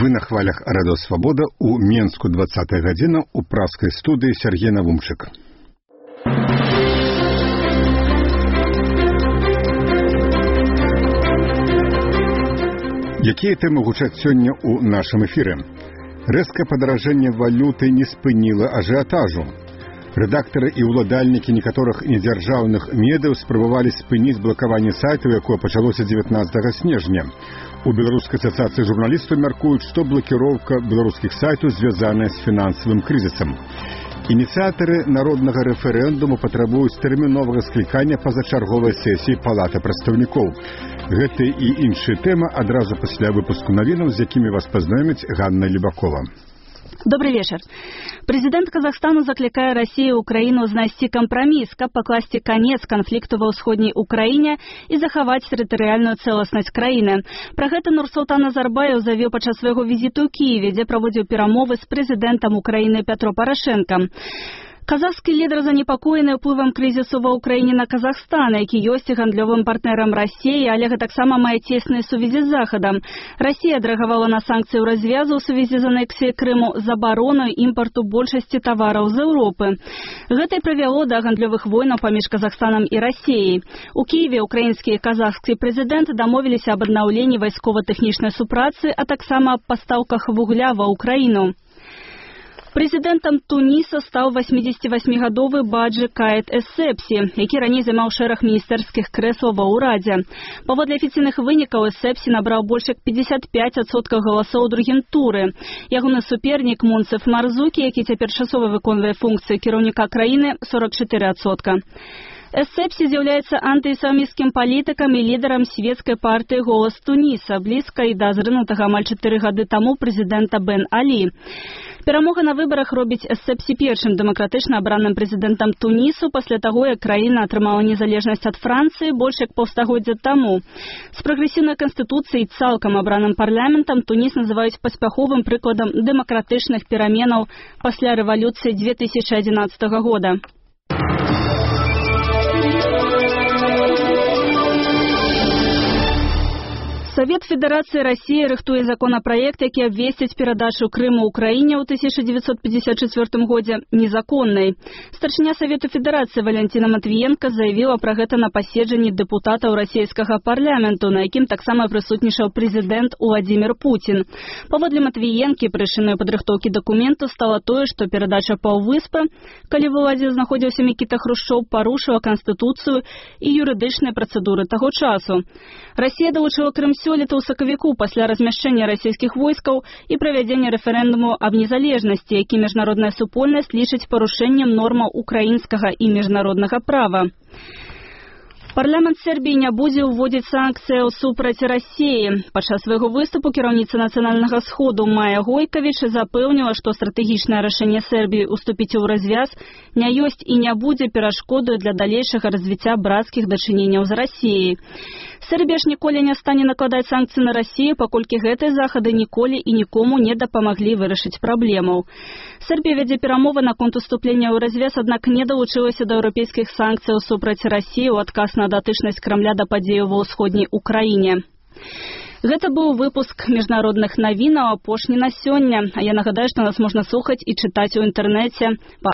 Вы на хвалях Радио Свобода у Менску 20-я гадзіна у праскай студыі Сергей Навумчык. Якія тэмы гучаць сёння ў нашым эфіры? Рэзкае падаражэнне валюты не спыніла ажыятажу. Рэдактары і ўладальнікі некаторых недзяржаўных медыяў спрабавалі спыніць блакаванне сайтаў, якое пачалося 19 снежня. У Беларускай асацыяцыі журналістаў мяркуюць, што блакіроўка беларускіх сайтаў звязаная з фінансавым крызісам. Ініцыятары народнага рэферэндуму патрабуюць тэрміновага склікання пазачарговай сесіі Палаты прадстаўнікоў. Гэты і іншыя тэмы адразу пасля выпуску навінаў, з якімі вас пазнаёміць Ганна Лебакова. Добрый вечер. Президент Казахстана закликает Россию и Украину знайсці компромисс, каб покласти конец конфликту во ўсходняй Украине и захаваць тэрытарыяльную целостность краіны. Про гэта Нурсултан Назарбаев заявил падчас свайго визиту ў Киеве, дзе праводзіў перамовы с президентом Украины Петро Порошенко. Казахскі лідар занепакоены ўплывам крызісу ва ўкраіне на Казахстан, які ёсць гандлёвым партнерам Расіі, але таксама мае цесныя сувязі з Захадам. Расія адрэагавала на санкцыі ў развязу ў сувязі з анексіяй Крыму, забарону імпарту большасці тавараў з Еўропы. Гэта і прывяло да гандлёвых войнаў паміж Казахстанам і Расіяй. У Киеве украінскі і казахскі прэзідэнт дамовіліся аб аднаўленні вайскова-тэхнічнай супрацы, а таксама аб пастаўках вугля ва ўкраіну. Президентом Туниса стал 88-гадовы Баджи Каид Эссепси, які раней займаў шэраг міністэрскіх крэслаў ва ўрадзе. Паводле афіцыйных вынікаў Эссепси набраў больш як 55% галасоў у другім туры. Ягоны супернік Мунцеф Марзукі, які цяпер часова выконвае функцыі кіраўніка краіны, 44%. Эссепси з'яўляецца антыісламісцкім палітыкам і лідарам светскай партыі «Голас Туніса», блізкай да зрынутага амаль 4 гады таму прэзідэнта Бен Алі. Перамога на выбарах робіць Эссепси першым дэмакратычна абраным прэзідэнтам Тунісу пасля таго, як краіна атрымала незалежнасць ад Францыі больш як паўстагоддзя таму. З прагрэсіўнай канстытуцыяй і цалкам абраным парламентам Туніс называюць паспяховым прыкладам дэмакратычных пераменаў пасля рэвалюцыі 2011 года. Совет Федерации России рыхтуе законопроект, які абвесціць перадачу Крыму Украине ў 1954 годзе незаконнай. Старшыня Совету Федерации Валентина Матвіенко заявила пра гэта на паседжанні дэпутатаў расійскага парламенту, на якім таксама прысутнічаў прэзідэнт Владимир Путин. Паводле Матвіенкі прычынай падрыхтоўкі дакументу стала тое, што перадача паўвыспы, калі ва ўладзе знаходзіўся Мікіта Хрушчоў, парушыла канстытуцыю і юрыдычныя працэдуры таго часу. Расія далучыла Крым сёлета ў сакавіку пасля размяшчэння расійскіх войскаў і правядзення рэферэндуму аб незалежнасці, які міжнародная супольнасць лічыць парушэннем нормаў украінскага і міжнароднага права. Парламент Сербіі не будзе ўводзіць санкцыяў супраць Расіі. Падчас свайго выступу кіраўніца нацыянальнага сходу Майя Гойкавіч запэўніла, што стратэгічнае рашэнне Сербіі уступіць у развяз не ёсць і не будзе перашкодаю для далейшага развіцця брацкіх дачыненняў з Расіяй. Сербія ж ніколі не стане накладаць санкцыі на Расію, паколькі гэтыя захады ніколі і нікому не дапамаглі вырашыць праблемаў. Сербія вядзе перамовы наконт уступлення ў развяз, аднак не далучылася да еўрапейскіх санкцыяў супраць Расіі ў адказ на датычнасць Крамля да падзеяў ва ўсходняй Украіне. Гэта быў выпуск міжнародных навінаў, апошні на сёння. А я нагадаю, што нас можна слухаць і чытаць у інтэрнэце па